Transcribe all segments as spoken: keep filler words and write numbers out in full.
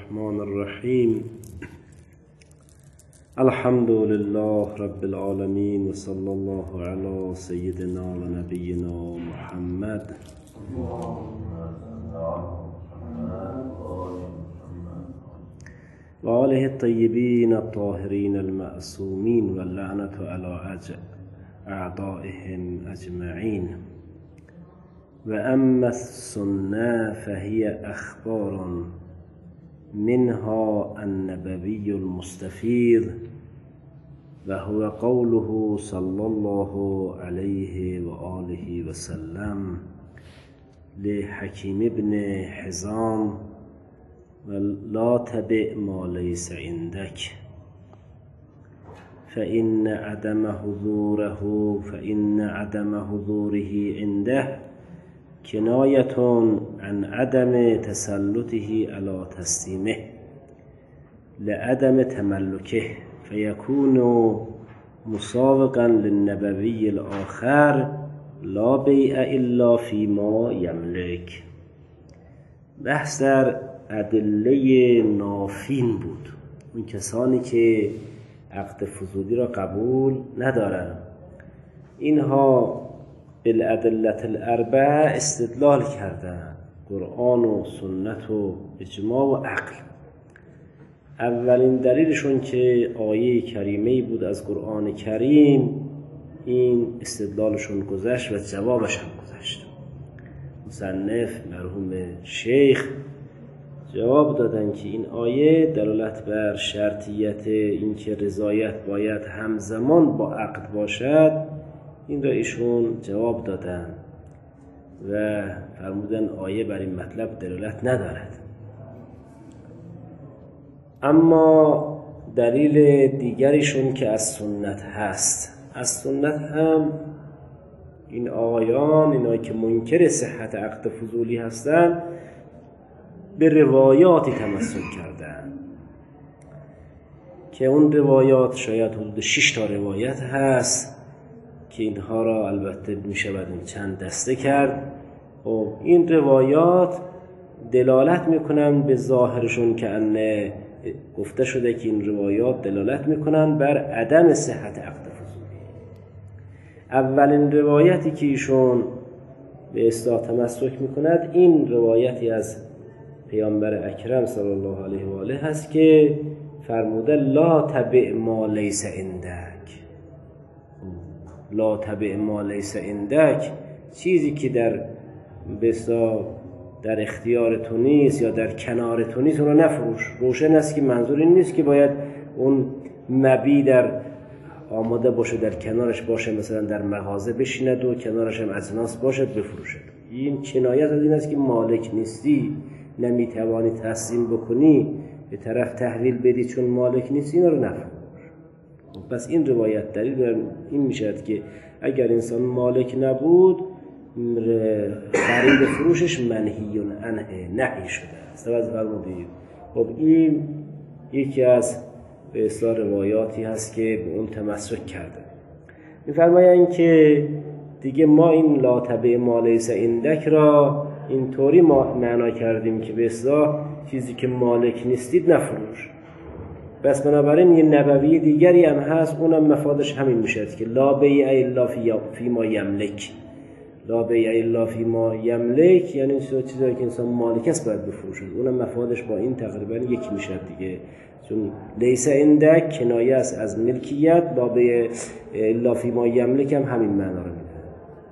الرحمن الرحیم. الحمد لله رب العالمین و صلی الله علی سیدنا و نبینا محمد و آله الطیبین الطاهرین المعصومین و اللعنة علی اعدائهم اجمعین. و اما السنة فهي اخبار منها النبوي المستفيض وهو قوله صلى الله عليه وآله وسلم لحكيم بن حزام ولا تبع ما ليس عندك فإن عدم حضوره فإن عدم حضوره عنده کنایة عن عدم تسلطه على تسلیمه لعدم تملکه فیکون مسابقا للنبوی الآخر لا بیع الا فیما یملک. بحث در ادله نافین بود، اون کسانی که عقد فضولی را قبول ندارند. اینها بالادله الاربعه استدلال کردن، قرآن و سنت و اجماع و عقل. اولین دلیلشون که آیه کریمه بود از قرآن کریم، این استدلالشون گذشت و جوابش هم گذشت. مصنف مرحوم شیخ جواب دادن که این آیه دلالت بر شرطیت اینکه رضایت باید همزمان با عقد باشد، این را ایشون جواب دادن و فرمودن آیه بر این مطلب دلالت ندارد. اما دلیل دیگریشون که از سنت هست، از سنت هم این آقایان، اینایی که منکر صحت عقد فضولی هستند، به روایاتی تمسک کردن که اون روایات شاید حدود شش تا روایت هست که اینها را البته می شود چند دسته کرد. و این روایات دلالت میکنن به ظاهرشون که انه گفته شده که این روایات دلالت میکنن بر عدم صحت عقد فضولی. اولین روایتی که ایشون به اصطلاح تمسک میکند این روایتی از پیامبر اکرم صلی الله علیه و آله هست که فرموده لا تبع ما لیس عندک. لا تبع ما لیس عندک، چیزی که در بسا در اختیار تو نیست یا در کنار تو نیست اون رو نفروش. روشن است که منظور این نیست که باید اون مبی در آماده باشه، در کنارش باشه، مثلا در مغازه بشیند و کنارش هم اجناس باشد بفروشد. این کنایت از این است که مالک نیستی، نمیتوانی تسلیم بکنی، به طرف تحویل بدی چون مالک نیستی، اینا رو نفروش. پس این روایت دلیل بر این میشد که اگر انسان مالک نبود، خرید فروشش منهی عنه، نهی شده است. توجه فرمودید؟ خب این یکی از به اصطلاح روایاتی هست که به اون تمسک کرده. می‌فرمایند که دیگه ما این لا تبع ما لیس عندک را اینطوری ما معنا کردیم که به اصطلاح چیزی که مالک نیستید نفروش. بس بنابراین یه نبوی دیگری هم هست، اونم مفادش همین میشه که لا بیع الا فی ما یملک. لا بیع الا فی ما یملک یعنی چیزایی که انسان مالک است باید بفروشه. اونم مفادش با این تقریبا یکی میشه دیگه، چون لیس عندک کنایه است از ملکیت، لا بیع الا فی ما یملک هم همین معنا رو میده.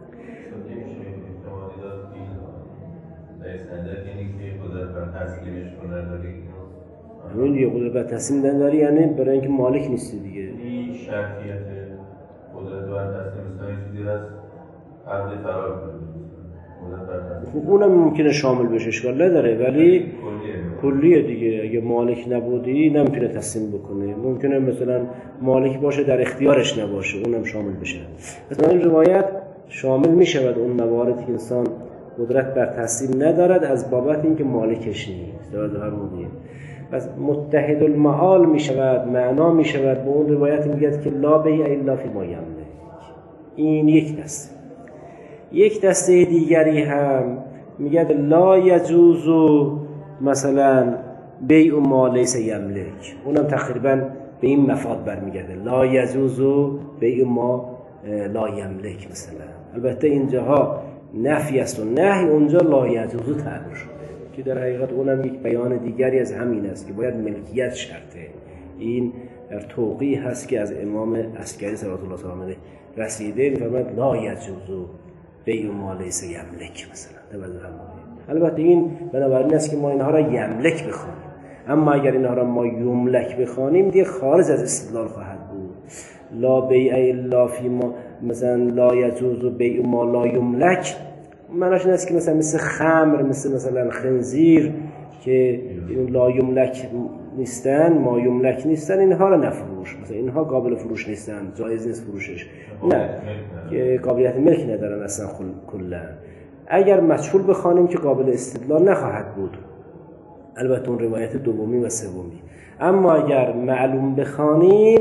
لیس عندک یعنی که قدرت بر تسلیمش نداری. همین دیگه، قدرت بر تسلیم نداری یعنی برای اینکه مالک نیستی دیگه. این شرطیت قدرت بر تسلیم مثلا چیزی هست عقد فرار کنه. خب اونم ممکنه شامل بشه، اشکال نداره، ولی کلیه دیگه. اگه مالک نبودی نمیتونه تسلیم بکنه. ممکنه مثلا مالک باشه در اختیارش نباشه، اونم شامل بشه. مثلا این روایت شامل میشود اون مواردی که انسان قدرت بر تسلیم ندارد از بابت اینکه مالکش نیست. توجه فرمودید؟ پس متحد المعال می شود، معنا می شود به اون روایت میگه که لا بیع الا فی ما یملک. این یک دسته. یک دسته دیگری هم میگه لا یجوز مثلا بیع ما لیس یملک، اونم تقریبا به این مفاد برمیگرده. لا یجوز بیع ما لا یملک مثلا. البته اینجاها نفی است و نهی، اونجا لا یجوز تعبیر شده که در حقیقت اونم یک بیان دیگری از همین است که باید ملکیت شرطه. این در توقیع هست که از امام عسکری صلوات الله تعالی علیه رسیده، می‌فرماید لا یجوز بیع ما لیس یملک مثلا. البته این بنابراین است که ما اینها را یملک بخوانیم، اما اگر اینها را ما یملک بخوانیم دیگه خارج از استدلال خواهد بود. لا بیع الا فی ما مثلا لا یجوز بیع ما لا یملک، معناش این است که مثلا مثل خمر، مثل مثلا خنزیر که لا یملک نیستن، ما یملک نیستن، اینها را نفروش، مثلا اینها قابل فروش نیستن، جایز نیست فروشش، نه که قابلیت ملک ندارن اصلا کلا. اگر مجهول بخوانیم که قابل استدلال نخواهد بود، البته اون روایت دومی و سومی. اما اگر معلوم بخوانیم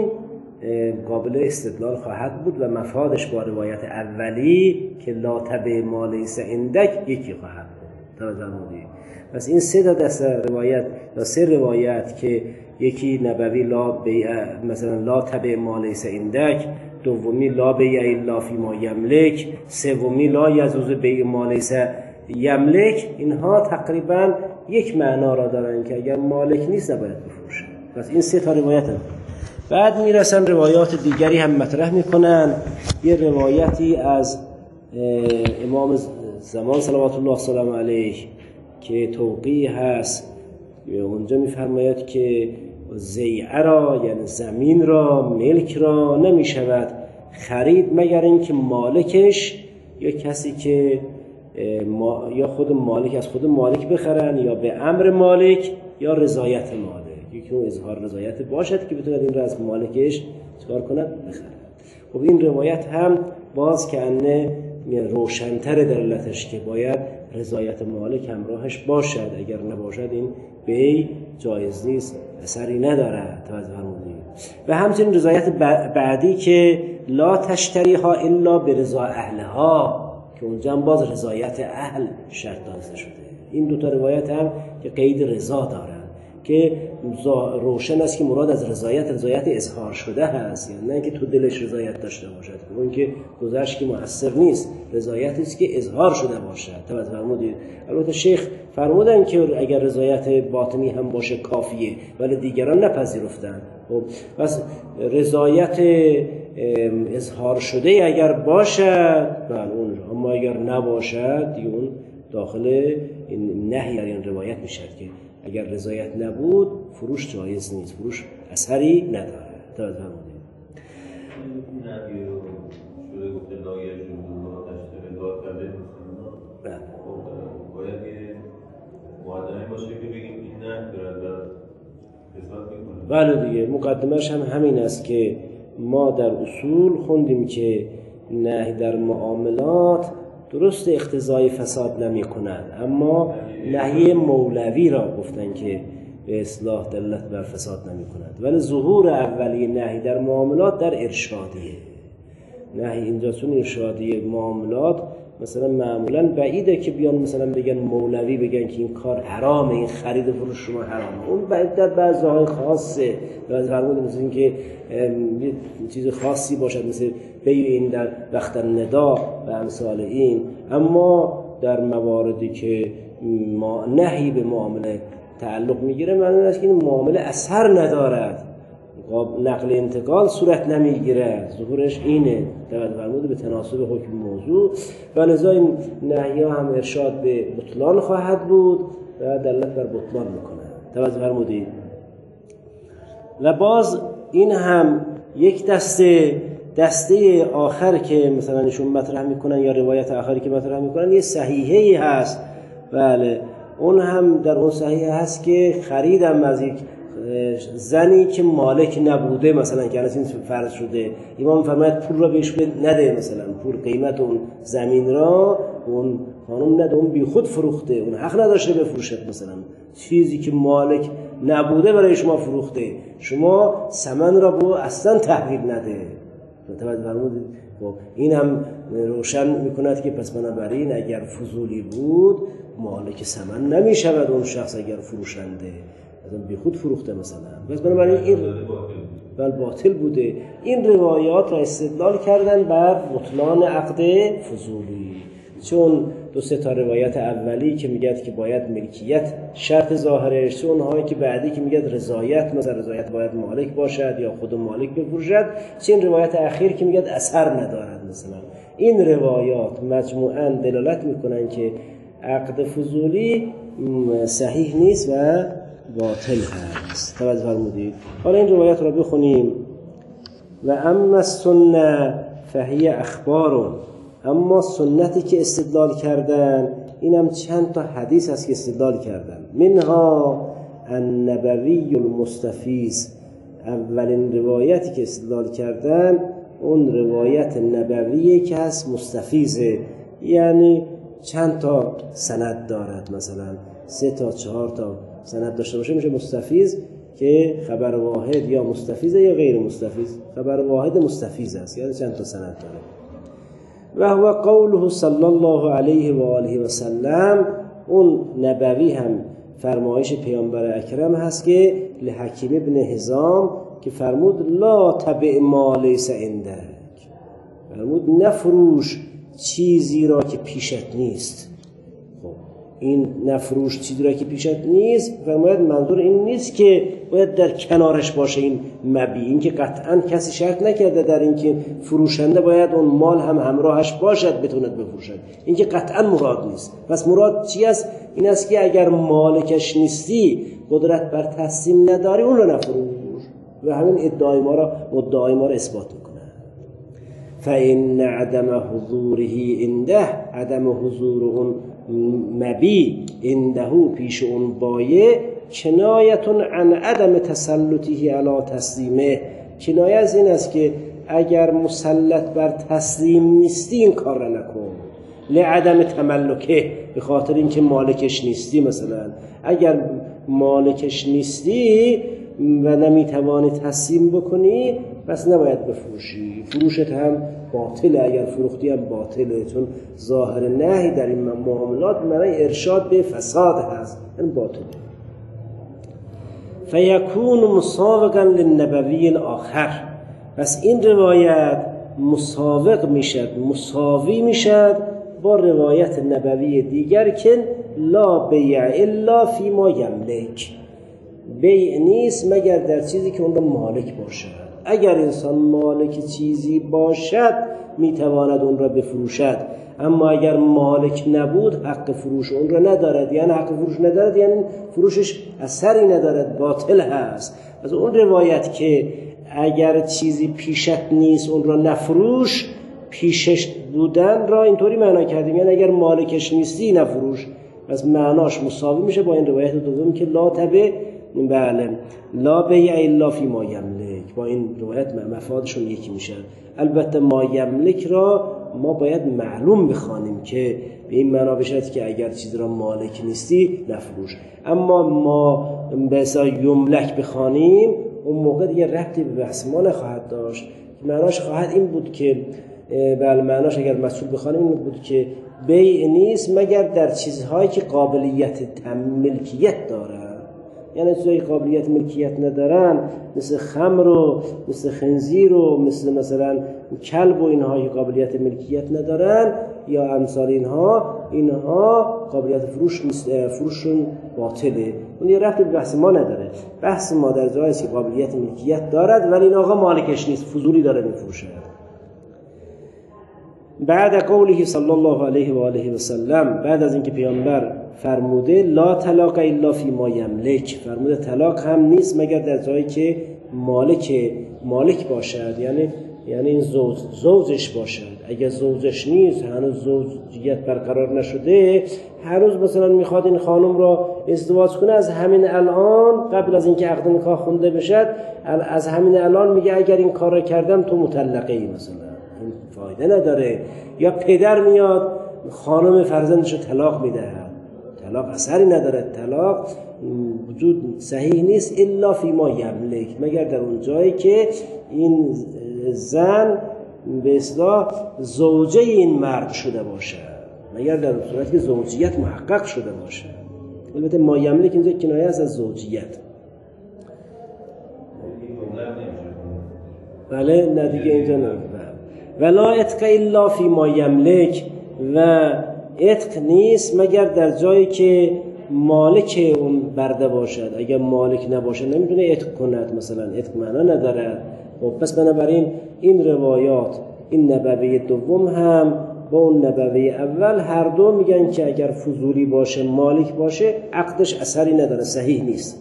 قابل استدلال خواهد بود و مفادش با روایت اولی که لا تبع ما لیس عندک یکی خواهد بود. توجه فرمودید؟ پس این سه تا دسته روایت یا سه روایت که یکی نبوی لا بیع مثلا لا تبع ما لیس عندک، دومی لا بیع الا فی ما یملک، سومی لا یجوز بیع ما لیس یملک، اینها تقریبا یک معنا را دارن که اگر مالک نیست نباید بفروشه. پس این سه تا روایت هم. بعد میرسن روایات دیگری هم مطرح میکنن. یه روایتی از امام زمان صلوات الله سلام علیه که توقیع هست، اونجا میفرماید که زیعه را یعنی زمین را، ملک را نمیشود خرید مگر اینکه مالکش یا کسی که ما یا خود مالک از خود مالک بخرن یا به امر مالک یا رضایت مالک، یکی اون اظهار رضایت باشد که بتوند این را از مالکش چکار کند بخرد. خب این روایت هم باز که انه روشن‌تر دلالتش که باید رضایت مالک همراهش باشد، اگر نباشد این بیع جایز نیست، اثری ندارد. توجه فرمودید؟ و همچنین رضایت بعدی که لا تشتریها الا برضا اهلها، که اونجا هم باز رضایت اهل شرط داشته شده. این دو تا روایت هم که قید رضا دارن که روشن است که مراد از رضایت رضایت اظهار شده هست، یعنی نه که تو دلش رضایت داشته باشد، اون که گذشت که مؤثر نیست، رضایتی است که اظهار شده باشد. توجه فرمودید؟ البته شیخ فرمودن که اگر رضایت باطنی هم باشه کافیه، ولی دیگران نپذیرفتن. خب پس رضایت اظهار شده اگر باشد بله اون، اما اگر نباشد دیگه اون داخل این نهی این روایت میشد که اگر رضایت نبود فروش جایز نیست، فروش اثری نداره. توجه فرمودید؟ نهی رو شده گفته لا یجوز لا تشتری لا تبع مثلا، باید یه مقدمه باشه که بگیم این نه داره حساب میکنه. بله دیگه، مقدمهش هم همین است که ما در اصول خوندیم که نهی در معاملات درست اقتضای فساد نمی کند، اما نهی مولوی را گفتن که به اصلاح دلت بر فساد نمی کند، ولی ظهور اولی نهی در معاملات در ارشادیه. نهی اینجا چون ارشادیه معاملات مثلا معمولا بعیده که بیان مثلا بگن مولوی بگن که این کار حرامه، این خرید فروش شما حرامه. اون بعید در بعضی های خاصه، بعضی فرمود مثل این که یه چیز خاصی باشد مثل بیع این در وقت ندا و امثال این. اما در مواردی که ما نهی به معامله تعلق میگیره معنی است که این معامله اثر ندارد، نقل انتقال صورت نمیگیره، ظهورش اینه. توجه فرمود به تناسب حکم موضوع و لذا این نهی ها هم ارشاد به بطلان خواهد بود و دلالت بر بطلان میکنه. توجه فرمودید؟ و باز این هم یک دسته دسته آخر که مثلا ایشون مطرح میکنن یا روایت آخری که مطرح میکنن یه صحیحه‌ای هست. بله اون هم در اون صحیحه هست که خریدم از یک زنی که مالک نبوده، مثلا که از این فرض شده امام فرماید پول را بهش نده، مثلا پول قیمت اون زمین را اون خانم نده، اون بی خود فروخته، اون حق نداشته بفروشد، مثلا چیزی که مالک نبوده برای شما فروخته، شما ثمن را به اصلا تحویل نده. متوجه فرمودید؟ خب این هم روشن میکند که پس بنابراین اگر فضولی بود مالک ثمن نمیشود اون شخص اگر فروشنده. مثلا بیخود فروخته مثلا. بس بنابراین این بل باطل بوده. این روایات را استدلال کردن بر بطلان عقد فضولی، چون دو سه تا روایت اولی که میگه که باید ملکیت شرط ظاهرش، چون هایی که بعدی که میگه رضایت، مثلا رضایت باید مالک باشد یا خود مالک بفروشد، چه این روایت اخیر که میگه اثر ندارد. مثلا این روایات مجموعاً دلالت میکنن که عقد فضولی صحیح نیست و باطل هست. توجه فرمودید؟ حالا این روایت را بخونیم. و اما السنه فهی اخبار، اما سنتی که استدلال کردن اینم چند تا حدیث هست که استدلال کردن. منها النبوی المستفیض، اولین روایتی که استدلال کردن اون روایت نبویه که هست مستفیضه، یعنی چند تا سند دارد، مثلا سه تا چهار تا سند داشته باشه میشه مستفیض، که خبر واحد یا مستفیضه یا غیر مستفیض. خبر واحد مستفیض است، یعنی چند تا سند داره. و هو قوله صلی الله علیه و آله و سلم، اون نبوی هم فرمایش پیامبر اکرم هست که لحکیم ابن حزام که فرمود لا تبع ما لیس عندک، فرمود نفروش چیزی را که پیشت نیست. خب این نفروش چیزی را که پیشت نیست، فرماید منظور این نیست که باید در کنارش باشه این مبیع، این که قطعا کسی شرط نکرده در این که فروشنده باید اون مال هم همراهش باشد بتوند بفروشد، این که قطعا مراد نیست. پس مراد چی است؟ این است که اگر مالکش نیستی، قدرت بر تسلیم نداری، اون رو نفروش. و همین ادعای ما را مدعای ما را اثبات میکنه. فإن عدم حضوره عنده، عدم حضور اون مبی عنده پیش اون بایع، کنایتون عن عدم تسلطه علی تسلیمه، کنایه از این است که اگر مسلط بر تسلیم نیستی این کار را نکن. لعدم تملکه، به خاطر اینکه مالکش نیستی. مثلا اگر مالکش نیستی و نمیتوانی تسلیم بکنی، پس نباید بفروشی، فروشت هم باطله، اگر فروختی هم باطله، چون ظاهر نهی در این معاملات معنی ارشاد به فساد هست، این باطله. فیکون مساوقا للنبوی الاخر، پس این روایت مساوق میشد، مساوی میشد با روایت نبوی دیگر که لا بیع الا فی ما یملک، بیع نیست مگر در چیزی که اون را مالک باشد. اگر انسان مالک چیزی باشد میتواند اون را بفروشد، اما اگر مالک نبود حق فروش اون را ندارد، یعنی حق فروش ندارد یعنی فروشش اثری ندارد، باطل هست. از اون روایت که اگر چیزی پیشت نیست اون را نفروش، پیشش بودن را اینطوری معنا کردیم، یعنی اگر مالکش نیستی نفروش. پس معناش مساوی میشه با این روایت دوم که لا تبع، بله، لا بیع الا فی ما یملک، با این روایت مفادشون یکی میشه. البته ما یملک را ما باید معلوم بخوانیم که به این معنا بشد که اگر چیز را مالک نیستی نفروش، اما ما به اصطلاح یملک بخوانیم اون موقع دیگه ربطی به بحث ما نخواهد داشت. معناش خواهد این بود که بله، معناش اگر مسئول بخوانیم این بود که بیع نیست مگر در چیزهایی که قابلیت ملکیت دارن، یعنی چیزایی قابلیت ملکیت ندارن، مثل خمر و مثل خنزیر و مثل مثلا کلب و اینها که قابلیت ملکیت ندارن یا امثال اینها، اینها قابلیت فروش فروششون باطله. اون یه ربطی به بحث ما نداره. بحث ما در جایی است که قابلیت ملکیت دارد ولی این آقا مالکش نیست، فضولی داره میفروشه. بعد قوله صلی الله علیه و آله و سلم، بعد از اینکه پیامبر فرموده لا طلاق الا فی ما یملک، فرموده طلاق هم نیست مگر در جایی که مالک مالک باشد، یعنی یعنی این زوج زوجش باشد. اگر زوجش نیست، هنوز زوجیت برقرار نشده، هنوز مثلا میخواد این خانم را ازدواج کنه، از همین الان قبل از اینکه عقد نکاح خونده بشد، از همین الان میگه اگر این کار را کردم تو مطلقه ای، مثلا این فایده نداره. یا پدر میاد خانم فرزندش رو طلاق میده، طلاق اثری نداره، طلاق وجود صحیح نیست الا فی ما یملک، مگر در اون جایی که این زن به اصطلاح زوجه این مرد شده باشه، مگر در صورتی که زوجیت محقق شده باشه. البته ما یملک اینجا کنایه است از زوجیت. بله نه دیگه اینجا نه. ولا اتق الا فی ما یملک، و اتق نیست مگر در جایی که مالک اون برده باشد. اگر مالک نباشه نمیتونه اتق کند، مثلا اتق معنا نداره. خب پس بنابراین این روایات، این نبوی دوم هم با اون نبوی اول، هر دو میگن که اگر فضولی باشه مالک باشه عقدش اثری نداره، صحیح نیست.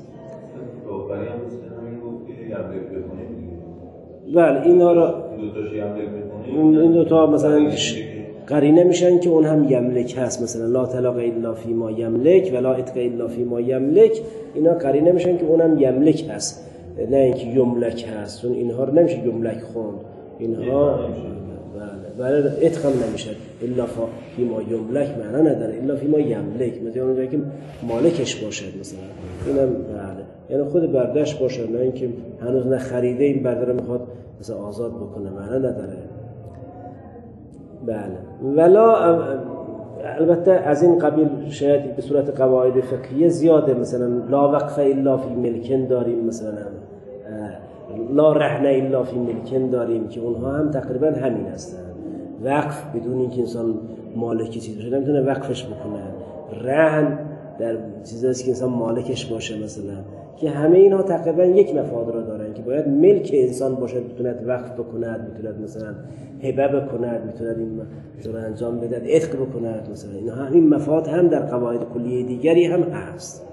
بله اینا را این دو تا مثلا قرینه میشن که اون هم یملک هست، مثلا لا طلاق الا فی ما یملک ولا عتق الا فی ما یملک، اینا قرینه میشن که اون هم یملک هست، نه اینکه یملک هست، چون اینها رو نمیشه یملک خوند، اینها بله بله عتق هم نمیشه الا فی ما یملک، معنا نداره الا فی ما یملک، مثلا اونجایی که مالکش باشه مثلا اینم بله، یعنی خود بردهش باشه، نه اینکه هنوز نه خریده این برده رو میخواد مثلا آزاد بکنه، معنا نداره. بله ولا البته از این قبیل شاید به صورت قواعد فقهیه زیاده، مثلا لا وقف الا فی ملکن داریم، مثلا لا رهن الا فی ملکن داریم که اونها هم تقریبا همین هستن، وقف بدون اینکه انسان مالکی چیز باشه نمیتونه وقفش بکنه، رهن در چیزایی که انسان مالکش باشه مثلا، که همه اینها تقریبا یک مفاد را دارن که باید ملک انسان باشه، میتونه وقف بکند، میتونه مثلا هبه بکند، میتونه این مثلا انجام بده، عتق بکند، مثلا اینها همین مفاد هم در قواعد کلیه دیگری هم هست.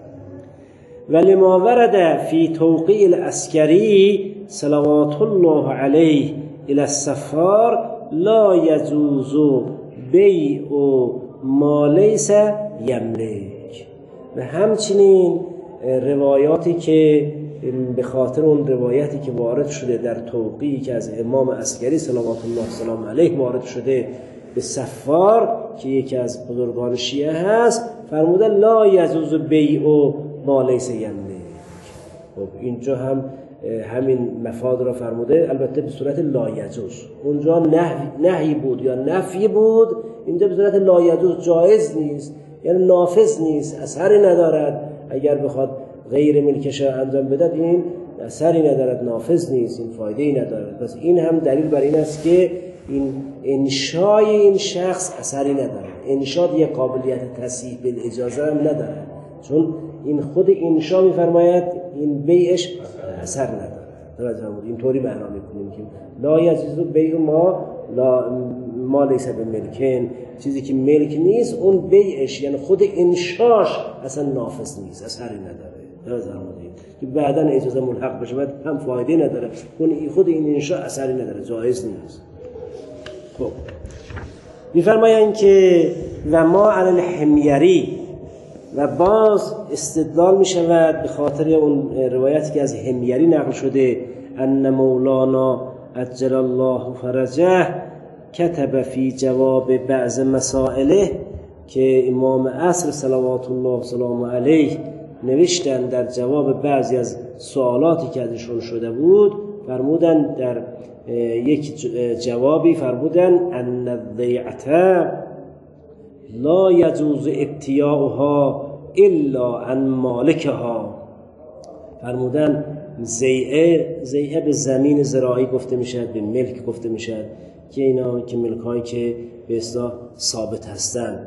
ولی ما ورد فی توقیع العسکری صلوات الله علیه الی السفار لا یجوز بیع ما لیس یملک، و همچنین روایاتی که به خاطر اون روایتی که وارد شده در توقیعی که از امام عسکری صلوات الله سلام علیه وارد شده به سفار که یکی از بزرگان شیعه هست، فرموده لا یجوز بیع ما لیس یملک. خب اینجا هم همین مفاد را فرموده، البته به صورت لا یجوز، اونجا نهی, نهی بود یا نفی بود، اینجا به صورت لا یجوز، جایز نیست، یعنی نافذ نیست، اثری ندارد، اگر بخواد غیر ملکش انجام بدهد این اثری ندارد، نافذ نیست، این فایده ای ندارد. پس این هم دلیل بر این است که این انشای این شخص اثری ندارد، انشا یک قابلیت تصحیح بالاجازه هم ندارد، چون این خود انشا میفرماید این بیعش اثر ندارد. اینطوری معنا میکنیم که لا یجوز بیع ما لا ما لیس بملکن، چیزی که ملک نیست اون بیعش یعنی خود انشاش اصلا نافذ نیست، اثری نداره، که بعداً اجازه ملحق بشه بعد هم فایده نداره، اون خود این انشا اثری نداره، جایز نیست. خب میفرمایند که و ما علی الحمیری، و باز استدلال می شود به خاطر اون روایتی که از حمیری نقل شده، ان مولانا عجل الله فرجه کتب فی جواب بعض مسائله، که امام عصر صلوات الله سلام علیه نوشتن در جواب بعضی از سوالاتی که ازشون شده بود، فرمودن در یک جوابی فرمودن ان الضیعه لا یجوز ابتیاؤها الا عن مالکها، فرمودن زیعه، زیعه به زمین زراعی گفته میشد، به ملک گفته میشد، که اینا که ملک هایی که به اصطلاح ثابت هستن،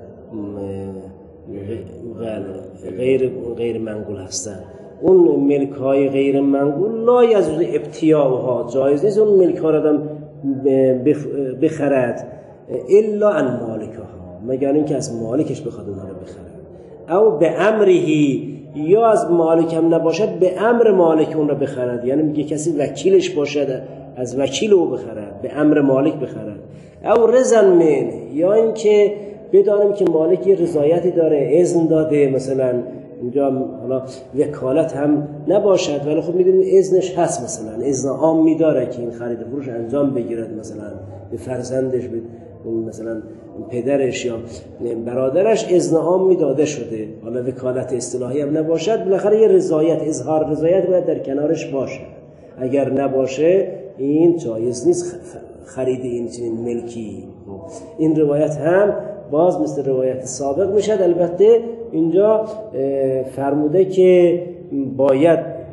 غیر غیر منقول هستن، اون ملک های غیر منقول لا یجوز ابتیاؤها، جایز نیست اون ملک ها را آدم بخرد الا عن مالکها، مگر اینکه از مالکش بخواد اونها رو بخرد، او به امرهی، یا از مالک هم نباشد به امر مالک اون رو بخرد، یعنی میگه کسی وکیلش باشد از وکیل او بخرد، به امر مالک بخرد، او رضا من، یا اینکه بدانیم که مالک یه رضایتی داره، اذن داده، مثلا اینجا حالا وکالت هم نباشد ولی خب میدونیم اذنش هست، مثلا اذن عام میداره که این خرید فروش انجام بگیرد، مثلا به فرزندش، به مثلا پدرش یا برادرش اذن عام میداده شده، حالا وکالت اصطلاحی هم نباشد، بالاخره یه رضایت، اظهار رضایت باید در کنارش باشه، اگر نباشه این جایز نیست خرید این چنین ملکی. این روایت هم باز مثل روایت سابق میشد، البته اینجا فرموده که باید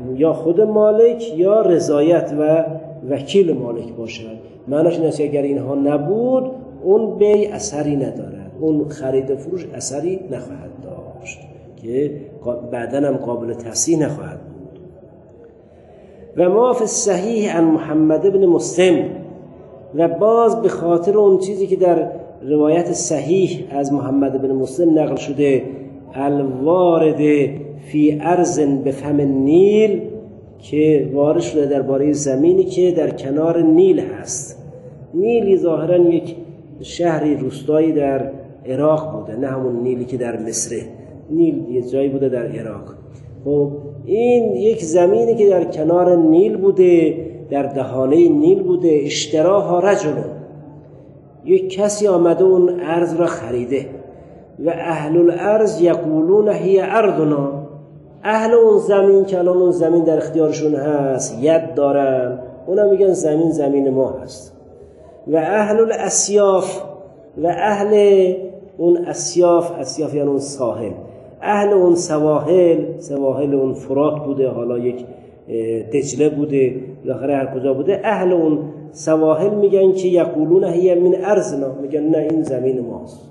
یا خود مالک یا رضایت و وکیل مالک باشد. معناش این است که اگر اینها نبود اون بیع اثری ندارد، اون خرید و فروش اثری نخواهد داشت که بعداً هم قابل تصحیح نخواهد بود. و ما فی الصحیح عن محمد بن مسلم، و باز به خاطر اون چیزی که در روایت صحیح از محمد بن مسلم نقل شده، الوارد فی ارض بفهم النیل، که وارد شده درباره زمینی که در کنار نیل هست. نیلی ظاهرا یک شهری روستایی در عراق بوده، نه همون نیلی که در مصره. نیل یه جایی بوده در عراق. خب این یک زمینی که در کنار نیل بوده، در دهانه نیل بوده. اشتراها رجل، یک کسی آمده اون ارض را خریده. و اهل الارض یقولون هی ارضنا، اهل اون زمین که الان اون زمین در اختیارشون هست ید دارن، اونا میگن زمین زمین ما هست. و اهل الاسیاف، و اهل اون اسیاف، اسیاف یعنی اون ساحل، اهل اون سواحل، سواحل اون فرات بوده، حالا یک دجله بوده، بالاخره هر کجا بوده، اهل اون سواحل میگن که یقولون هی من ارضنا، میگن نه این زمین ماست.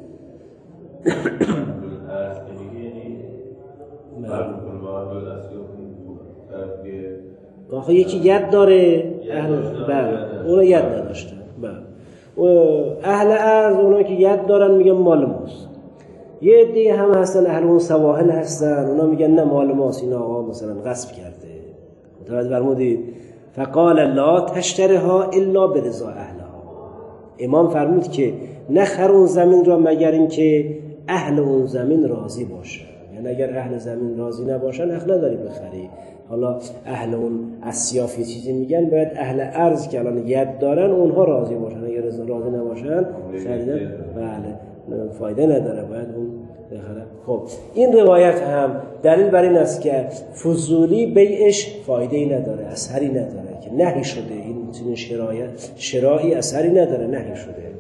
آخه یکی ید داره، اهل بله اونا ید نداشتن. بله اهل ارض اونا که ید دارن میگن مال ماست. یه عده هم هستن اهل اون سواحل هستن، اونا میگن نه مال ماست، این آقا مثلا غصب کرده. متوجه فرمودید؟ فقال لا تشترها الا برضا اهلها. امام فرمود که نخر اون زمین را مگر اینکه اهل اون زمین راضی باشه. یعنی اگر اهل زمین راضی نباشن حق نداری بخری. حالا اهل اون اسیاف یه چیزی میگن، باید اهل ارض که الان ید دارن اونها راضی باشن. اگر راضی نباشن خریدن بله فایده نداره، باید اون بخره. خب این روایت هم دلیل بر این است که فضولی بیعش فایده ای نداره، اثری نداره، که نهی شده. این چنین شرایط شرایی اثری نداره، نهی شده.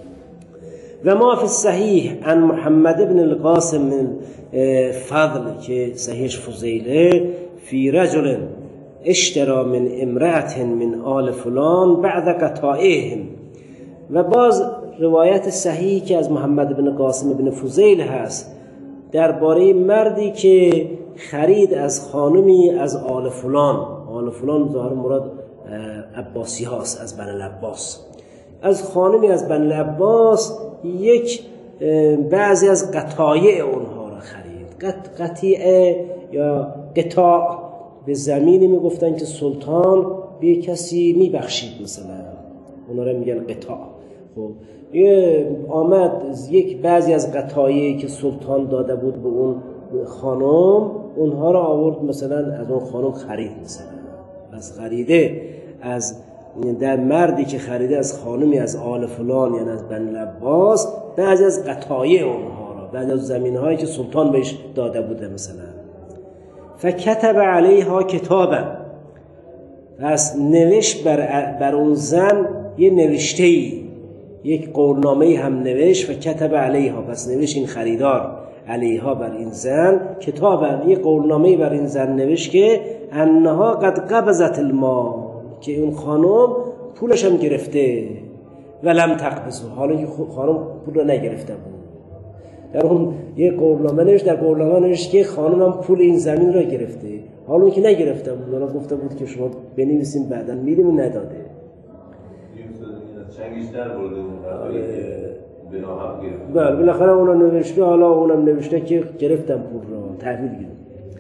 و ما فی الصحیح عن محمد بن القاسم من فضل، که صحیحش فضیله، فی رجل اشترا من امرأت من آل فلان بعد قطائهم. و باز روایت صحیحی که از محمد بن قاسم بن فضیل هست درباره مردی که خرید از خانمی از آل فلان. آل فلان ظاهر مراد عباسی هاست، از بنی العباس. از خانمی از بنی العباس یک بعضی از قطایع اونها را خرید. قطیعه یا قطاع به زمینی میگفتن که سلطان به کسی میبخشید، مثلا اونا را میگن قطاع. خب یه آمد یک بعضی از قطایعی که سلطان داده بود به اون خانم، اونها را آورد مثلا از اون خانم خرید. مثلا از خریده از در مردی که خریده از خانمی از آل فلان یعنی از بنی العباس بعضی از قطایع اونها را، بعضی از زمین‌هایی که سلطان بهش داده بوده مثلا. فکتب علیها کتابا، پس نوشت بر, بر اون زن یه نوشته‌ای، یک قولنامه‌ای هم نوشت. فکتب علیها، پس نوشت این خریدار علیها بر این زن کتابا، یه قولنامه‌ای بر این زن نوشت که انها قد قبضت المال، که اون خانم پولش هم گرفته. ولم تقبضه، حالا که خانم پول رو نگرفته بود. در اون یه قولنامه نوشت، در قولنامه نوشت که خانم هم پول این زمین رو گرفته، حالا که نگرفته بود. حالا گفته بود که شما بنویسین بعداً میدیم و نداده. چنگیش در برده اون بناحق گرفته. بله بالاخره اونا نوشته، حالا اونم نوشته که گرفتم پول رو، تحویل گرفت.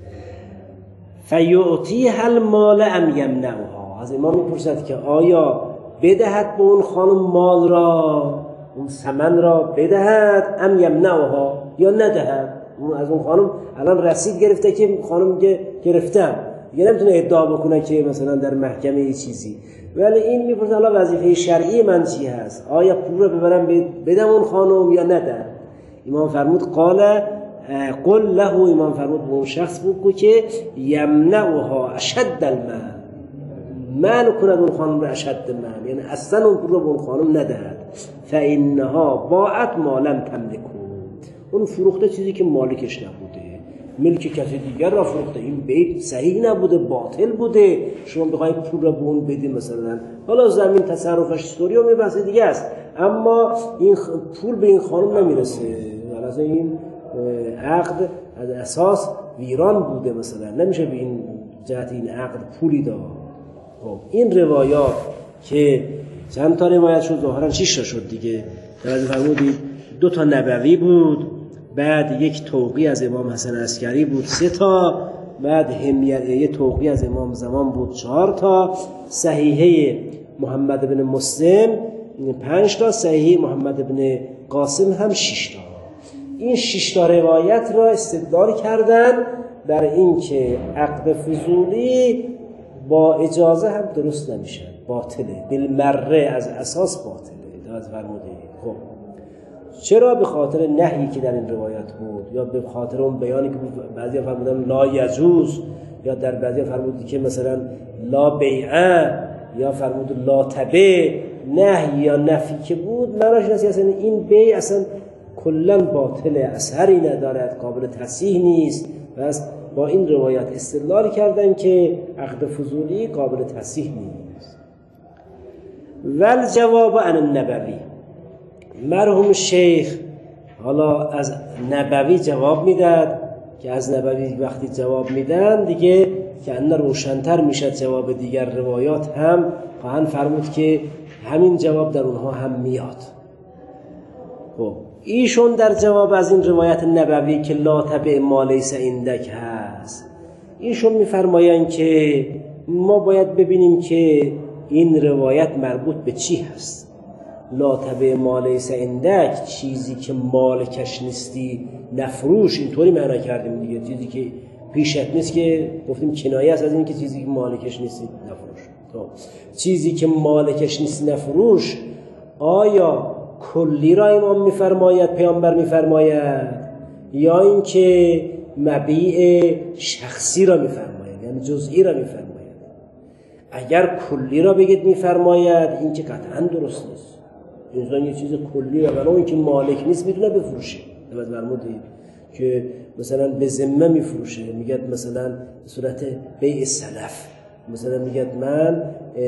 فیعطیها المال ام یمنعها. از امام میپرسد که آیا بدهد به اون خانم مال را، اون ثمن را بدهد، ام یمنعها، یا ندهد. اون از اون خانم الان رسید گرفته که خانم گرفتم، دیگه نمیتونه ادعا بکنه که مثلا در محکمه یه چیزی. ولی این میپرسه حالا وظیفه شرعی من چی هست؟ آیا پول رو ببرم بدم اون خانم یا ندم؟ امام فرمود قال قل له، امام فرمود به اون شخص بگو که یمنعها اشد المال، من کند اون خانم رو اشد من، یعنی اصلا اون پول رو به اون خانم ندهد. فانها باعت ما لم تملکو، اون فروخته چیزی که مالکش نبوده. ملک کسی دیگر را فروخته. این بیت صحیح نبوده، باطل بوده. شما بخواید پول را به اون بدید مثلا، حالا زمین تصرفش استوری و میبحث دیگه است، اما این پول به این خانم نمیرسه. از این عقد از اساس ویران بوده مثلا، نمیشه به این جهت این عقد پولی داد. خب این روایات که چند تا روایت شد، ظاهرا شش تا شد دیگه. توجه فرمودید دو تا نبوی بود، بعد یک توقی از امام حسن عسکری بود سه تا، بعد همیه توقی از امام زمان بود چهار تا، صحیحه محمد بن مسلم پنج تا، صحیحه محمد بن قاسم هم شش تا. این شش تا روایت را استدلال کردن در اینکه عقد فضولی با اجازه هم درست نمیشه، باطله، بالمره از اساس باطله. درست فرمودید. خب چرا؟ به خاطر نهی که در این روایت بود، یا به خاطر اون بیانی که بعضی فرمودن لا یجوز، یا در بعضی فرمودی که مثلا لا بیعه، یا فرمود لا تبع. نهی یا نفی که بود معناش این است اصلا این بیع اصلا کلا باطله، اثری ندارد، قابل تصحیح نیست. پس با این روایت استدلال کردن که عقد فضولی قابل تصحیح نیست. ول جواب عن النبوی، مرحوم شیخ حالا از نبوی جواب میداد که از نبوی وقتی جواب میدن دیگه که ان روشن‌تر میشه جواب دیگر روایات هم خواهند فرمود که همین جواب در اونها هم میاد. خب ایشون در جواب از این روایت نبوی که لا تبع ما لیس عندک هست، ایشون میفرمایند که ما باید ببینیم که این روایت مربوط به چی هست. لا تبع ما لیس عندک، چیزی که مالکش نیستی نفروش، اینطوری معنا کردیم دیگه. چیزی که پیشت نیست که گفتیم کنایه است از این که چیزی که مالکش نیستی نفروش. تو چیزی که مالکش نیست نفروش، آیا کلی را امام میفرماید، پیامبر میفرماید، یا اینکه مبیع شخصی را میفرماید، یعنی جزئی را میفرماید؟ اگر کلی را بگید میفرماید، این که قطعا درست نیست. انسان یه چیز کلی را برای اینکه مالک نیست میتونه بفروشه. بعد فرمودید که مثلا به ذمه میفروشه، میگه مثلا به صورت بیع سلف، مثلا میگه من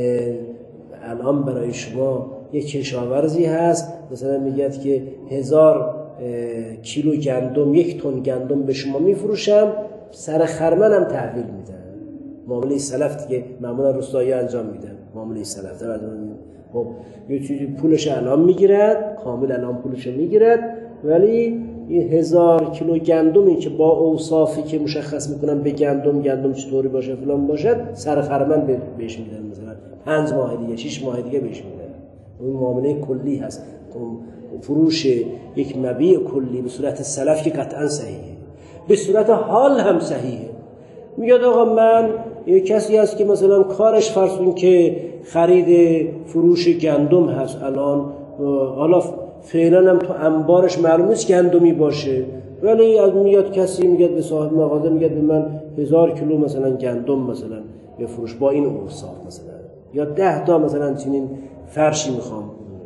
الان برای شما یک کشاورزی هست، مثلا میگه که هزار کیلو گندم، یک تن گندم به شما میفروشم، سر خرمنم تحویل میدن. معامله سلف دیگه معمولا روستایی انجام میدن معامله سلف. خب یه چیزی پولش الان میگیرد، کامل الان پولش میگیرد، ولی این هزار کیلو گندمی که با اوصافی که مشخص میکنن به گندم گندم چطوری باشه فلان باشد، سر خرمن بهش میدن، مثلا پنج ماه دیگه شش ماه دیگه بهش میدن. اون معامله کلی هست. فروش یک مبیع کلی به صورت سلف که قطعا صحیحه، به صورت حال هم صحیحه. میگه آقا من یک کسی هست که مثلا کارش فرضون که خرید فروش گندم هست الان، حالا فعلا هم تو انبارش معلوم نیست گندمی باشه، ولی از میاد کسی میگه به صاحب مغازه میگه به من هزار کیلو مثلا گندم مثلا بفروش با این اوصاف مثلا، یا ده تا مثلا چنین فرشی میخوام.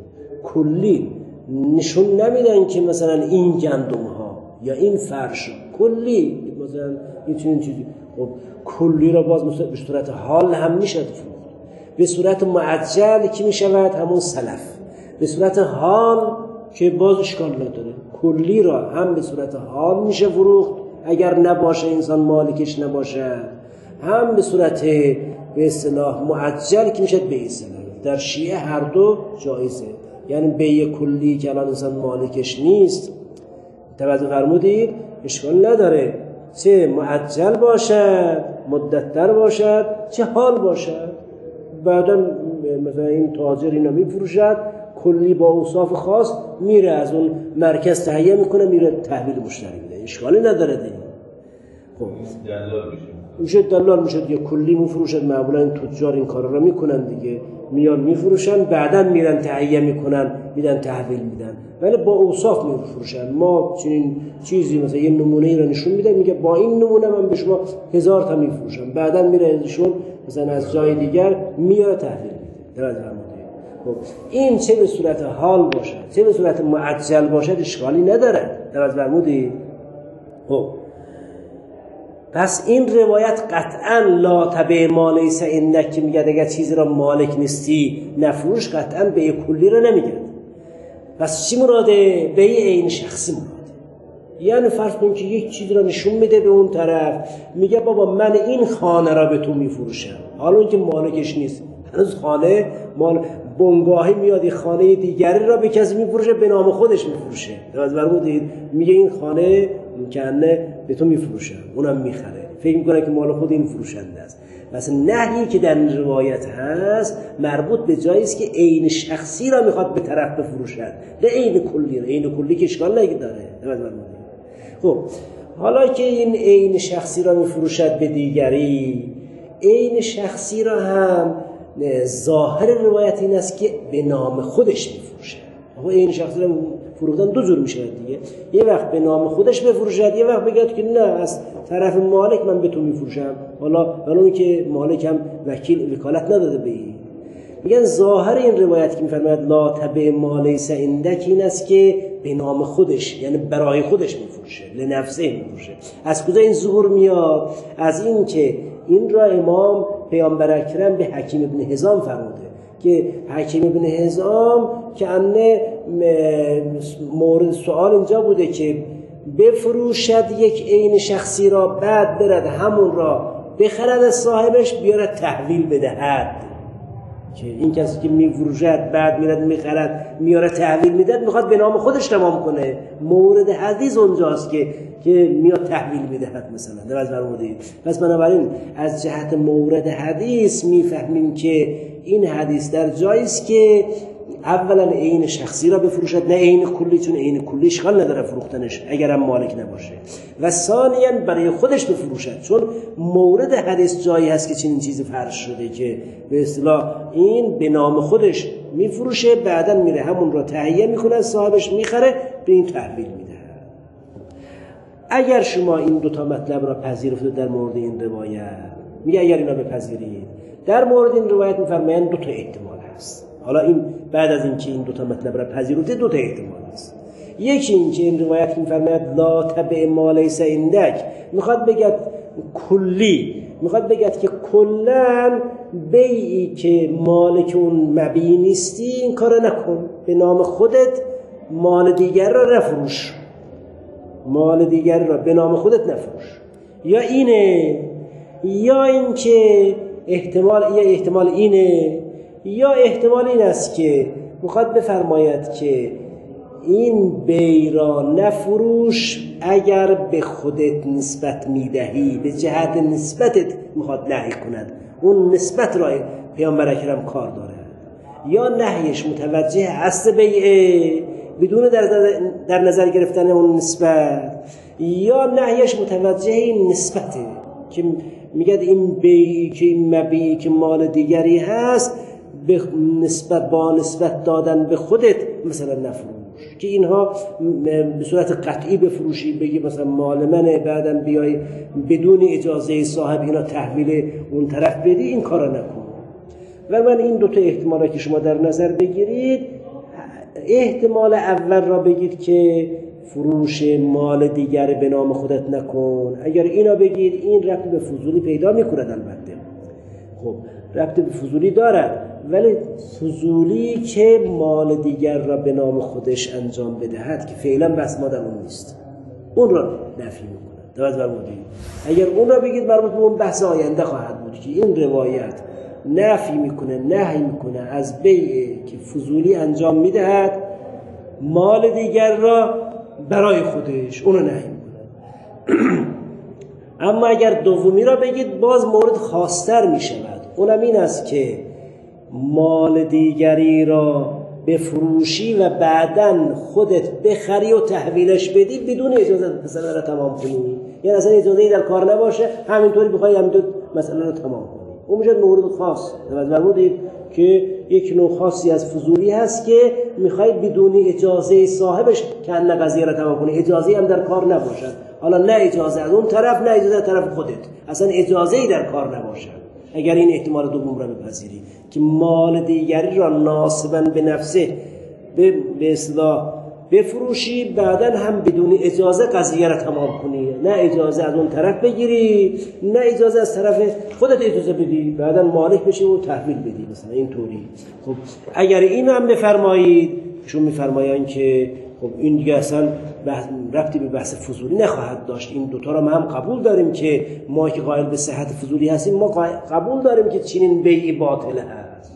کلی نشون نمیدن که مثلا این گندم ها یا این فرش کلی مثلا یه چنین چیزی. خب کلی را باز به صورت حال هم میشه فروخت، به صورت معجل که میشود همون سلف، به صورت حال که باز اشکال نداره. کلی را هم به صورت حال میشه فروخت اگر نباشه انسان مالکش نباشه، هم به صورت به اصطلاح معجل که میشه به اصطلاح. در شیعه هر دو جایزه، یعنی بیع کلی که الان انسان مالکش نیست، توجه فرمودید، اشکال نداره چه معجل باشد مدت‌تر باشد چه حال باشد. بعدا مثلا این تاجر اینو میفروشد کلی با اوصاف خاص، میره از اون مرکز تهیه میکنه میره تحویل مشتری میده، اشکالی نداره دیگه. خب دلال میشه میشه دلال میشه دیگه، کلی میفروشد. معمولا این تجار این کارا رو میکنن دیگه، میان میفروشن بعدا میرن تهیه میکنن میدن تحویل میدن، ولی با اوصاف میفروشن. ما چنین چیزی مثلا یه نمونه ای رو نشون میده، میگه با این نمونه من به شما هزار تا میفروشم، بعدا میره ازشون مثلا از جای دیگر میاره تحویل میده. درست فرمودید. خب این چه به صورت حال باشد چه به صورت معجل باشد اشکالی نداره. درست فرمودید. خب پس این روایت قطعا لا تبع ما لیس عندک که میگه اگر چیزی را مالک نیستی نفروش، قطعا به کلی را نمیگه. پس چی مراده؟ به عین شخصی مراده. یعنی فرض کن که یک چیزی را نشون میده به اون طرف، میگه بابا من این خانه را به تو میفروشم، حالا اون که مالکش نیست، هنوز خانه مال بنگاهی میاد این خانه دیگری را به کسی میفروشه، به نام خودش میفروشه. از برمودید میگه این خانه مکنه به تو میفروشم، اونم میخره، فکر میکنه که مال خود این فروشنده است. پس نهی که در روایت هست مربوط به جایی است که عین شخصی را میخواد به طرف بفروشد، نه عین کلی. عین کلی که اشکال نداره. خب حالا که این عین شخصی را میفروشد به دیگری، عین شخصی را هم ظاهر روایت این است که به نام خودش میفروشد. آقا عین شخصی را فروختن دو جور میشه دیگه، یه وقت به نام خودش بفروشد، یه وقت بگه که نه از طرف مالک من به تو میفروشم، حالا حالا که مالک هم وکیل وکالت نداده به این. میگن ظاهر این روایت که میفرماید لا تبع ما لیس عندک این است که به نام خودش، یعنی برای خودش میفروشه، لنفسه میفروشه. از کجا این ظهور میاد؟ از این که این را امام پیامبر اکرم به حکیم ابن حزام فرموده که حکیم ابن حزام که انه مورد سوال اینجا بوده که بفروشد یک عین شخصی را، بعد برد همون را بخرد از صاحبش بیارد تحویل بدهد. که این کسی که میفروشد بعد میرد میخرد میاره تحویل میدهد، میخواد به نام خودش تمام کنه. مورد حدیث اونجاست که که میاد تحویل میدهد مثلا. درست فرمودید. پس بنابراین از جهت مورد حدیث میفهمیم که این حدیث در جایی است که اولا عین شخصی را بفروشد، نه عین کلی، چون عین کلی اشکال نداره فروختنش اگر هم مالک نباشه، و ثانیا برای خودش بفروشد، چون مورد حدیث جایی هست که چنین چیزی فرض شده که به اصطلاح این به نام خودش میفروشه، بعداً میره همون را تهیه میکنه، صاحبش میخره، به این تحویل میده. اگر شما این دو تا مطلب را پذیرفتید در مورد این روایت، میگه اگر اینا بپذیرید، در مورد این روایت میفرمایند دو تا احتمال هست. حالا این بعد از اینکه این دو تا مطلب را پذیرفتید دو تا احتمال هست. یکی این که این روایت میفرماید لا تبع ما لیس عندک، میخواد بگه کلی، میخواد بگه که کلا بیعی که مالک اون مبیع نیستی این کارو نکن، به نام خودت مال دیگر را نفروش، مال دیگر را به نام خودت نفروش. یا اینه، یا این که احتمال یا احتمال اینه، یا احتمال این است که میخواد بفرماید که این بیع را نفروش اگر به خودت نسبت میدهی، به جهت نسبتت میخواد نهی کند، اون نسبت را پیامبر اکرم کار داره. یا نهیش متوجه اصل بیعه بدون در, در نظر گرفتن اون نسبت، یا نهیش متوجه این نسبته که میگه این بیعی که این مبیعی که مال دیگری هست به نسبت با نسبت دادن به خودت مثلا نفروش، که اینها به صورت قطعی بفروشی، بگی مثلا مال منه، بعداً بیای بدون اجازه صاحب اینا تحویل اون طرف بدی، این کارا نکن. و من این دو تا احتمالا که شما در نظر بگیرید، احتمال اول را بگید که فروش مال دیگر به نام خودت نکن. اگر اینا بگید این ربط به فضولی پیدا میکند، البته خب ربط به فضولی دارد، ولی فضولی که مال دیگر را به نام خودش انجام بدهد که فعلا بس ما در اون نیست، اون را نفی میکند. درست فرمودید. اگر اون را بگید مربوط به اون بحث آینده خواهد بود که این روایت نفی میکنه، نهی میکنه از بیع که فضولی انجام میدهد مال دیگر را برای خودش، اون را نهی میکنه. اما اگر دومی را بگید باز مورد خاصتر میشود، اونم این است که مال دیگری را بفروشی و بعداً خودت بخری و تحویلش بدی بدون اجازه مثلا را تمام کنی، یعنی اصلا اجازه‌ای در کار نباشه، همینطوری بخوای همینطور مسئله را تمام کنی. اون میشه مورد خاص. فرمودید که یک نوع خاصی از فضولی هست که میخوای بدون اجازه صاحبش که ان قضیه را تمام کنی، اجازه هم در کار نباشد. حالا نه اجازه از اون طرف، نه اجازه از طرف خودت، اصلا اجازه‌ای در کار نباشد. اگر این احتمال دوم را بپذیری که مال دیگری را ناسباً به نفسه به اصطلاح بفروشی بعدا هم بدون اجازه قضیه را تمام کنی، نه اجازه از اون طرف بگیری نه اجازه از طرف خودت اجازه بدی بعدا مالک بشی و تحویل بدی مثلا اینطوری. خب اگر این هم بفرمایید چون میفرمایند که خب این دیگه اصلا ربطی به بحث فضولی نخواهد داشت. این دوتا را ما هم قبول داریم که ما که قائل به صحت فضولی هستیم ما قبول داریم که چنین بیعی باطله هست.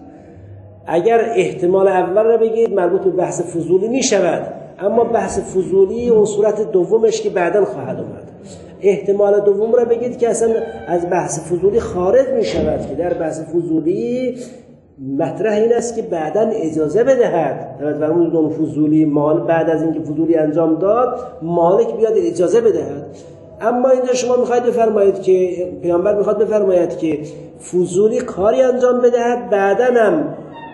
اگر احتمال اول را بگید مربوط به بحث فضولی می شود، اما بحث فضولی اون صورت دومش که بعداً خواهد اومد. احتمال دوم را بگید که اصلا از بحث فضولی خارج می شود، که در بحث فضولی مطرح این است که بعداً اجازه بدهد. در اون فضولی مال بعد از اینکه فضولی انجام داد مالک بیاد اجازه بدهد. اما اینجا شما میخواید بفرمایید که پیامبر میخواد بفرماید که فضولی کاری انجام بدهد بعداً هم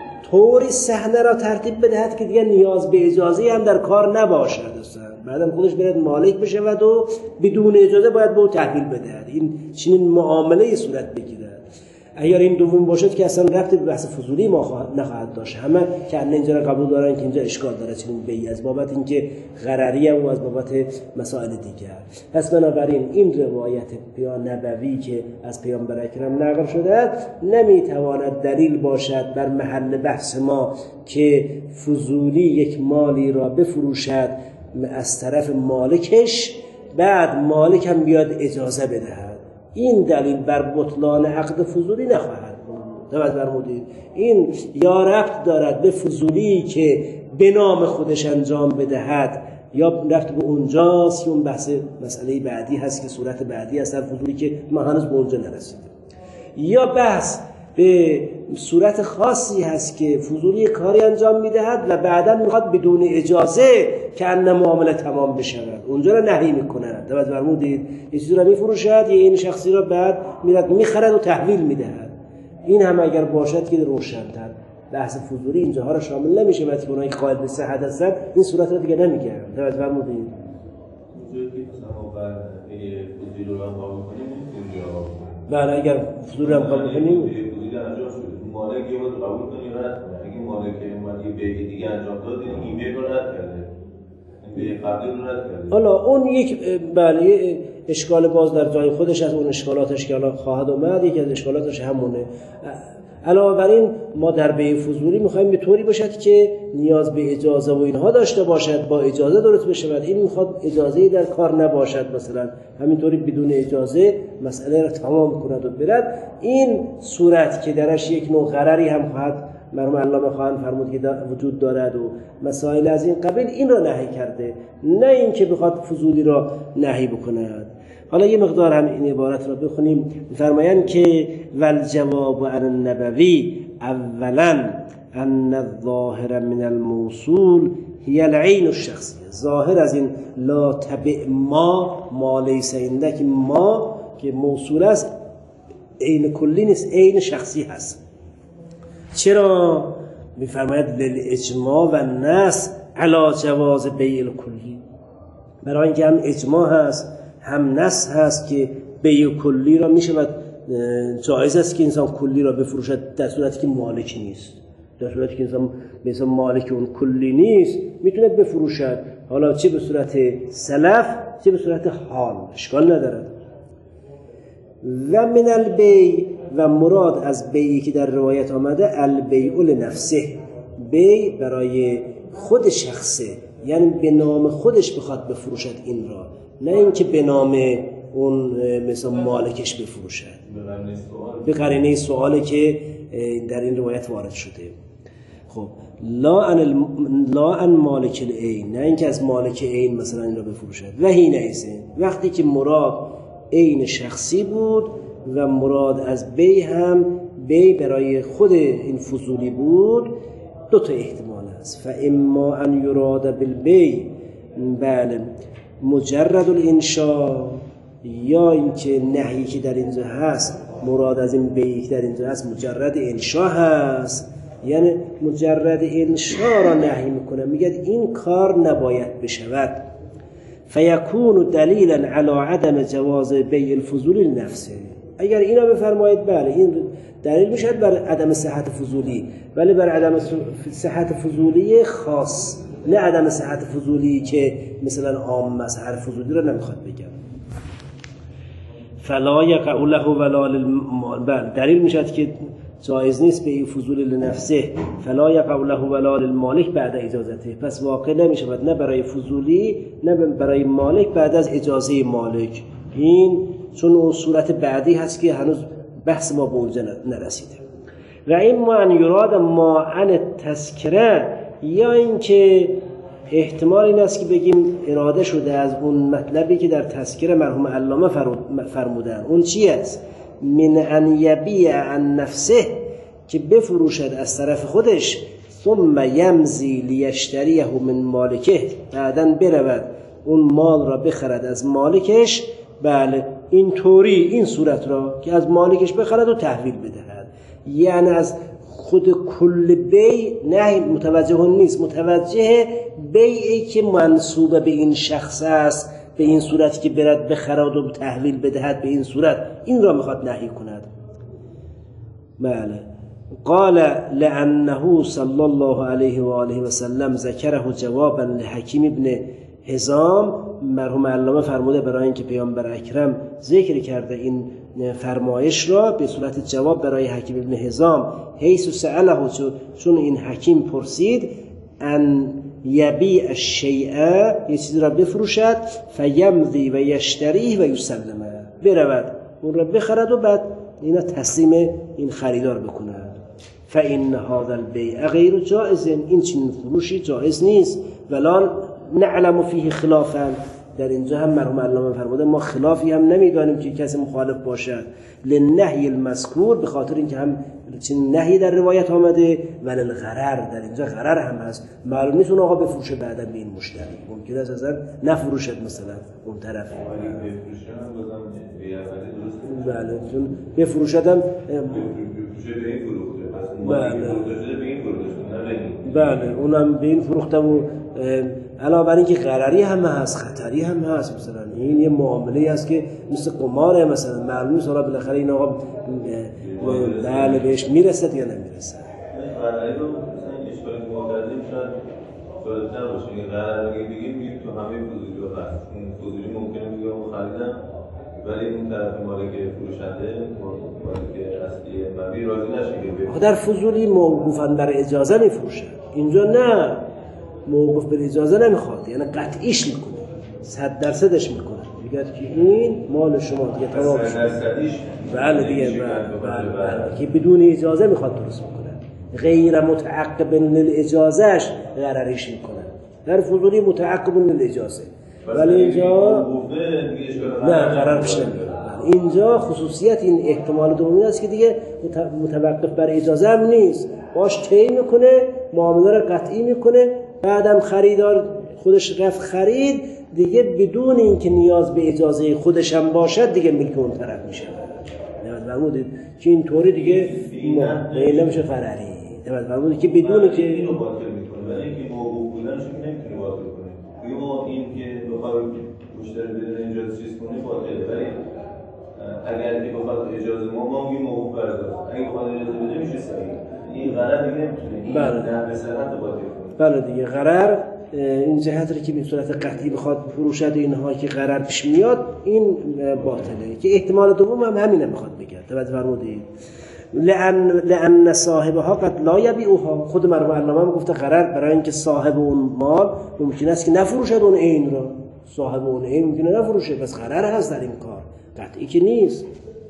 طوری صحنه را ترتیب بدهد که دیگه نیاز به اجازه هم در کار نباشد، بعدم خودش برد مالک بشود و بدون اجازه باید به او تحویل بدهد. این چنین معامله صورت بگیرد. اگر این دوم باشد که اصلا ربطی به بحث فضولی ما نخواهد داشت. همه که اینجا را قبول دارن که اینجا اشکال داره چنین بیعی از بابت اینکه غرریه و از بابت مسائل دیگر. پس بنابراین این روایت بیان نبوی که از پیامبر اکرم نقل شده نمیتواند دلیل باشد بر محل بحث ما که فضولی یک مالی را بفروشد از طرف مالکش بعد مالک هم بیاد اجازه بدهد. این دلیل بر بطلان عقد فضولی نخواهد بود. توجه فرمودید. این یا ربط دارد به فضولی که به نام خودش انجام بدهد یا ربط به اونجاست که اون بحث مسئله بعدی هست که صورت بعدی هست در فضولی که ما هنوز به اونجا نرسیدیم، یا بحث به صورت خاصی هست که فضولی کاری انجام میدهد و بعدا میخواد بدون اجازه که ان معامله تمام بشود اونجا را نهی میکند. توجه فرمودید. یه چیزی را میفروشد یا این شخصی را بعد میرد میخرد و تحویل میدهد. این هم اگر باشد که روشن‌تر بحث فضولی اینجاها را شامل نمیشه و اونایی که قائل به صحت هستند این صورت را دیگه نمیگه. توجه فرمودید. اونجایی که مثلا بعد فضولی رو هم قابل کنیم اونجا بله اگر فضولی هم قابل کنیم انجام شده مالک یه باید قبول کنی رد کنه. اگه مالک اومد یه بیعی دیگه انجام داد این ایمیل رو رد کرده، این بیعی قبلی رو رد کرده. حالا اون یک بله اشکال باز در جای خودش از اون اشکالاتش که الان خواهد اومد یکی از اشکالاتش همونه. علاوه بر این ما در بیع فضولی میخوایم به طوری باشد که نیاز به اجازه و اینها داشته باشد، با اجازه درست بشه. این میخواد اجازه در کار نباشد، مثلا همینطوری بدون اجازه مسئله را تمام کند و برد. این صورت که درش یک نوع غرری هم خواهد مرحوم علامه خواهند فرمود که وجود دارد و مسائل از این قبیل این را نهی کرده، نه اینکه بخواد فضولی را نهی بکند. حالا یه مقدار هم این عبارت را بخونیم. می‌فرمایند که والجواب عن النبوی اولا ان الظاهر من الموصول هی العین الشخصیه. ظاهر از این لا تبع ما ما لیس عندک ما که موصول است عین کلی نیست، عین شخصی هست. چرا؟ می‌فرماید للاجماع و النص علی جواز بیع الکلی. برای اینکه هم اجماع هست هم نص هست که بیع کلی را میشود جایز است که انسان کلی را بفروشد در صورتی که مالک نیست. در صورتی که انسان مثلا مالک اون کلی نیست میتونه بفروشد، حالا چه به صورت سلف چه به صورت حال اشکال ندارد. و من البیع و مراد از بیعی که در روایت آمده البیع لنفسه، بیع برای خود شخصه، یعنی به نام خودش بخواد بفروشد این را، نه اینکه به نام اون مثلا مالکش بفروشد. به قرینه سوالی که در این روایت وارد شده. خب لا ان لا ان مالک العین، نه اینکه از مالک عین مثلا این را بفروشد. و هی نیسه وقتی که مراد عین شخصی بود و مراد از بی هم بی برای خود این فضولی بود، دو تا احتمال است. فاما ان یراد بالبی بله مجرد الانشاء، یا اینکه نهی که در اینجا هست مراد از این بیعی که در اینجا هست مجرد انشاء هست، یعنی مجرد انشاء را نهی میکنه، میگه این کار نباید بشود. فیکون دلیلا علی عدم جواز بیع الفضولی لنفسه. اگر اینا بفرمایید بله این دلیل میشد بر عدم صحت فضولی، ولی بر عدم صحت فضولی خاص نه عدم صحت فضولی که مثلا عام مسحر فضولی رو نمیخواد بگم. فلا یقع له ولا للمال، دلیل میشد که جایز نیست به این فضول لنفسه. فلا یقع له ولا للمالک بعد اجازته، پس واقع نمیشود نه برای فضولی نه برای مالک بعد از اجازه مالک. این چون اون صورت بعدی هست که هنوز بحث ما به اونجا نرسیده. و این ما ان یراد ما ان تذکره، یا اینکه احتمال این است که بگیم اراده شده از اون مطلبی که در تذکره مرحوم علامه فرمودن. اون چی است؟ من ان یبیع عن نفسه، که بفروشد از طرف خودش، ثم یمضی لیشتریه من مالکه، بعداً برود اون مال را بخرد از مالکش. بله این طوری این صورت را که از مالکش بخرد و تحویل بدهد، یعنی از خود کل بیع نه متوجه نیست، متوجه بیعی که منصوب به این شخص است، به این صورتی که برد بخرد و تحویل بدهد، به این صورت این را میخواد نهی کند. بله قال لأنه صلی الله علیه و آله و سلم ذکره جوابا لحکیم ابن حزام. مرحوم علامه فرموده برای اینکه پیامبر اکرم ذکر کرده این فرمایش را به صورت جواب برای حکیم ابن حزام، حیث سأله، چون این حکیم پرسید، ان یبیع الشیء، یه چیزی را بفروشد، فیمضی و یشتریه و یسلمه، برود اون را بخرد و بعد اینا تسلیم این خریدار بکند. فإن هذا البیع غیر جائز، این چنین فروشی جائز نیست. ولا نعلم فیه خلافا، در اینجا هم مرحوم علامه فرموده ما خلافی هم نمیدانیم که کسی مخالف باشد. للنهی المذکور، به خاطر اینکه هم چنین نهی در روایت آمده، ولی الغرر، در اینجا غرر هم هست. معلوم نیست اون آقا بفروشه بعدا به این مشتری، ممکن است اصلا نفروشد مثلا اون طرف. بله چون بفروشد هم بله اونم به این فروخته و علاوه بر اینکه غرری هم هست، خطری هم هست. مثلا این یه معامله است که مثل قماره، مثلا معلوم نیست حالا بالاخره این آقا بله بهش میرسد یا نمیرسد. غرری رو مثلا اشکالی که ما کردیم شاید جالب نباشه. این غرری بگیم میگیم تو همه فضولی ها هست. این فضولی ممکنه بگیم اون خریدم، ولی این طرف مالک فروشنده، مالک اصلی مبیع راضی نشه که در فضولی موقوفاً بر اجازه میفروشن. اینجا نه، موقوف بر اجازه نمیخواد، یعنی قطعیش میکنه، صد درصدش میکنه، میگه که این مال شما دیگه تمام شد. بله دیگه بله بله که بدون اجازه میخواد درست میکنه، غیر متعقب للاجازهش غرریش میکنه. در فضولی متعقب للاجازه، ولی اینجا نه قرار پیش نمیاد. اینجا خصوصیت این احتمال دومی است که دیگه متوقف بر اجازه هم نیست، باش طی میکنه، معامله رو قطعی میکنه، بعدم خریدار خودش رفت خرید، دیگه بدون اینکه نیاز به اجازه خودش هم باشد دیگه ملک اون طرف میشه. نمیدونم فرمودید که اینطوری دیگه ما نمیشه فراری. نمیدونم فرمودید که بدون که اینو باطل میکنه، ولی اینکه موقوف بودنش نمیتونه باطل کنه. یا این که بخواد مشتری بدون اجازه چیز کنه باطله، ولی اگر که بخواد اجازه ما ما میگیم موقوف بر اجازه، اگه بخواد اجازه بده میشه صحیح. این غرض دیگه نمیتونه. بله. نه به صحت باطل کنه. بله دیگه غرر این جهت رو که به صورت قطعی بخواد فروشد اینها که غرر پیش میاد این باطله، که احتمال دوم هم همینه میخواد بگه. توجه فرمودید؟ لأن لأن صاحبها قد لا یبیعها، خود مرحوم علامه هم گفته غرر برای اینکه صاحب اون مال ممکن است که نفروشد اون عین را، صاحب اون عین ممکنه نفروشه، پس غرر هست در این کار، قطعی که نیست.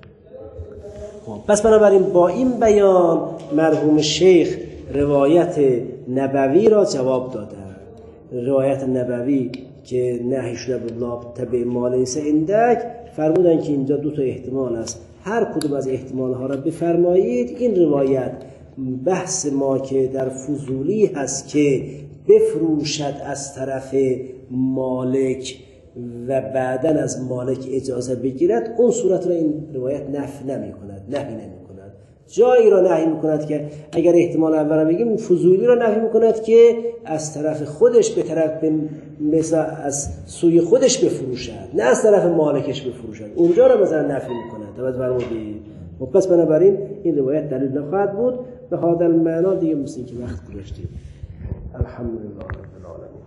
پس بنابراین با این بیان مرحوم شیخ روایت نبوی را جواب دادن. روایت نبوی که نهی شده بود لا تبع ما لیس عندک، فرمودن که اینجا دو تا احتمال است، هر کدوم از احتمال ها را بفرمایید. این روایت بحث ما که در فضولی هست که بفروشد از طرف مالک و بعداً از مالک اجازه بگیرد، اون صورت را این روایت نفی نمی کند، نهی نمی کند. جایی را نهی می کند که اگر احتمال اول را بگیم فضولی را نهی می کند که از طرف خودش به طرف مثلا از سوی خودش بفروشد، نه از طرف مالکش بفروشد، اونجا را مثلا نفی می کند. توجه فرمودید؟ و پس بنابراین این روایت دلیل نخواهد بود. به هذا المعنی دیگه مثل که وقت گذاشتیم. الحمدلله رب العالمین.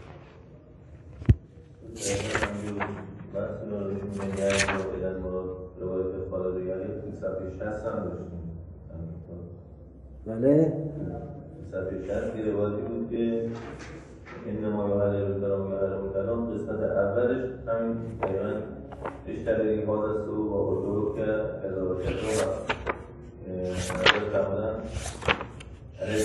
بحث نگه ما روایت خالد یعنی صفحه شصت هم داشتیم. بله صفحه شصت یه روایتی بود که انما یحلل الکلام و یحرم الکلام، قسمت اولش همین دقیقاً اشتباهی باز است و با بزرگ که اضافه شد و حضرت فرمودن علیه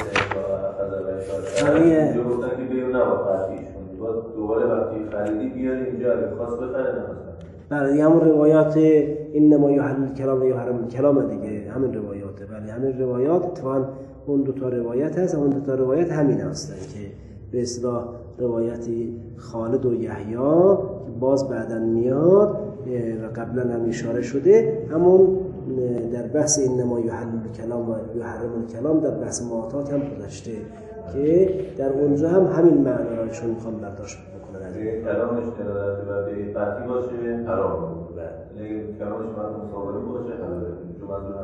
السلام اینجا گفتن که بیرون نباید قطعیش کنید، باید دوباره وقتی خریدی بیاری اینجا اگه خواست بخره نخواستن. بله همون روایات انما یحلل الکلام و یحرم الکلام دیگه، همین روایاته. بله همین روایات اتفاقاً اون دو تا روایت هست، اون دو تا روایت همین هستن که به اصطلاح روایت خالد و یحیی که باز بعداً میاد و قبلا هم اشاره شده، همون در بحث انما یحلل الکلام و یحرم الکلام در بحث معاطات هم گذشته که در اونجا هم همین معنا را چون میخوام برداشت بکنن. از این کلامش دلالت بر به قطعی باشه حرام، ولی کلامش مرد مصابره باشه حلاله. جو منظور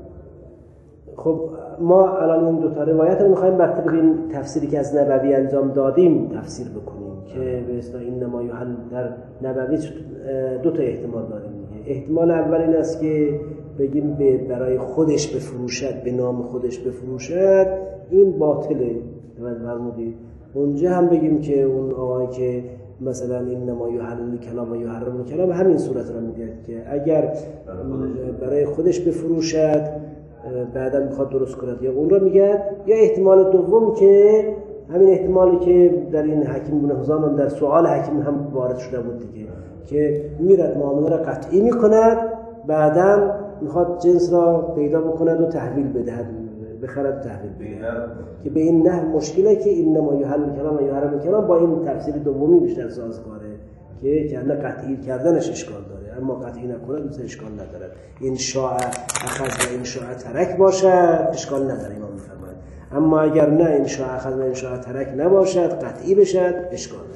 خب ما الان این دو تا روایت رو می‌خوایم بر طبق این تفسیری که از نبوی انجام دادیم تفسیر بکنیم که به اصطلاح انما یحلل در نبوی دو تا احتمال داریم دیگه. احتمال اول این است که بگیم به برای خودش بفروشد، به نام خودش بفروشد، این باطله. فرمودید اونجا هم بگیم که اون آقایی که مثلا انما یحلل الکلام و یحرم الکلام همین صورت رو میگه که اگر برای خودش بفروشد بعدا میخواد درست کند، یا اون رو میگن. یا احتمال دوم که همین احتمالی که در این حکیم بن حزام در سوال حکیم هم وارد شده بود دیگه، که میرد معامله را قطعی میکند، بعدا میخواد جنس را پیدا بکند و تحویل بدهد، بخرد تحویل بدهد، که به این نحو مشکله که انما یحلل الکلام و یحرم الکلام با این تفسیر دومی بیشتر سازگاره که کنه قطعی کردنش اشکال داره، اما قطعی نکنه مثل اشکال ندارد. این شاء اخذ و این شاء ترک باشد اشکال نداره امام میفرماید، اما اگر نه این شاء اخذ و این شاء ترک نباشد قطعی بشد اشکال